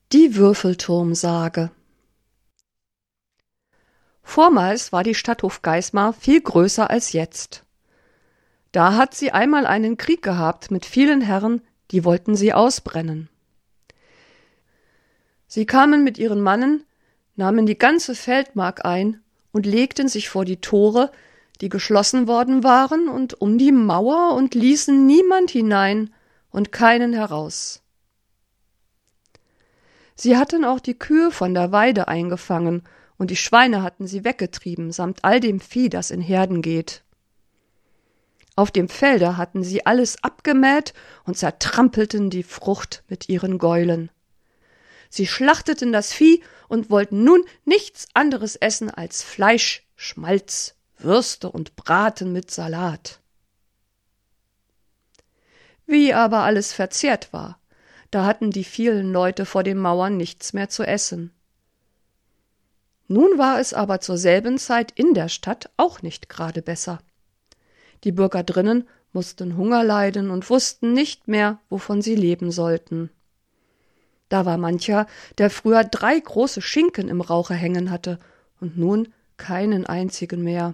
Die Würfelturmsage. Vormals war die Stadt Hofgeismar viel größer als jetzt. Da hat sie einmal einen Krieg gehabt mit vielen Herren, die wollten sie ausbrennen. Sie kamen mit ihren Mannen, nahmen die ganze Feldmark ein und legten sich vor die Tore, die geschlossen worden waren, und um die Mauer und ließen niemand hinein und keinen heraus. Sie hatten auch die Kühe von der Weide eingefangen, und die Schweine hatten sie weggetrieben, samt all dem Vieh, das in Herden geht. Auf dem Felde hatten sie alles abgemäht und zertrampelten die Frucht mit ihren Gäulen. Sie schlachteten das Vieh und wollten nun nichts anderes essen als Fleisch, Schmalz, Würste und Braten mit Salat. Wie aber alles verzehrt war, da hatten die vielen Leute vor den Mauern nichts mehr zu essen. Nun war es aber zur selben Zeit in der Stadt auch nicht gerade besser. Die Bürger drinnen mussten Hunger leiden und wussten nicht mehr, wovon sie leben sollten. Da war mancher, der früher 3 große Schinken im Rauche hängen hatte und nun keinen einzigen mehr.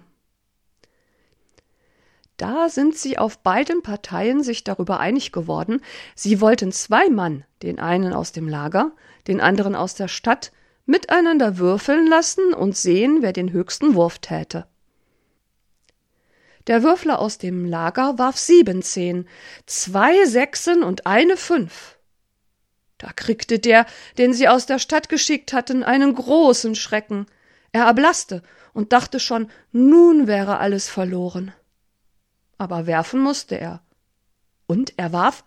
Da sind sie auf beiden Parteien sich darüber einig geworden, sie wollten 2 Mann, den einen aus dem Lager, den anderen aus der Stadt, miteinander würfeln lassen und sehen, wer den höchsten Wurf täte. Der Würfler aus dem Lager warf 17, 2 Sechsen und eine 5. Da kriegte der, den sie aus der Stadt geschickt hatten, einen großen Schrecken. Er erblaßte und dachte schon, nun wäre alles verloren. Aber werfen musste er. Und er warf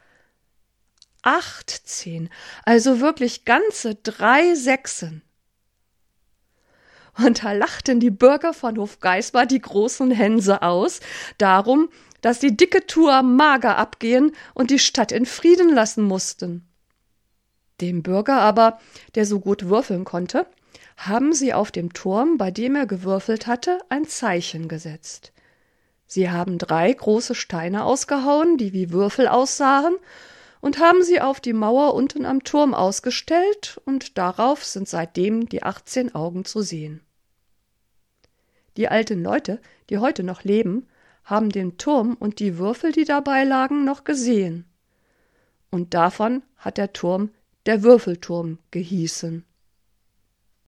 18, also wirklich ganze 3 Sechsen. Und da lachten die Bürger von Hofgeismar die großen Hänse aus, darum, dass die dicke Tour mager abgehen und die Stadt in Frieden lassen mussten. Dem Bürger aber, der so gut würfeln konnte, haben sie auf dem Turm, bei dem er gewürfelt hatte, ein Zeichen gesetzt. Sie haben 3 große Steine ausgehauen, die wie Würfel aussahen, und haben sie auf die Mauer unten am Turm ausgestellt, und darauf sind seitdem die 18 Augen zu sehen. Die alten Leute, die heute noch leben, haben den Turm und die Würfel, die dabei lagen, noch gesehen. Und davon hat der Turm der Würfelturm gehießen.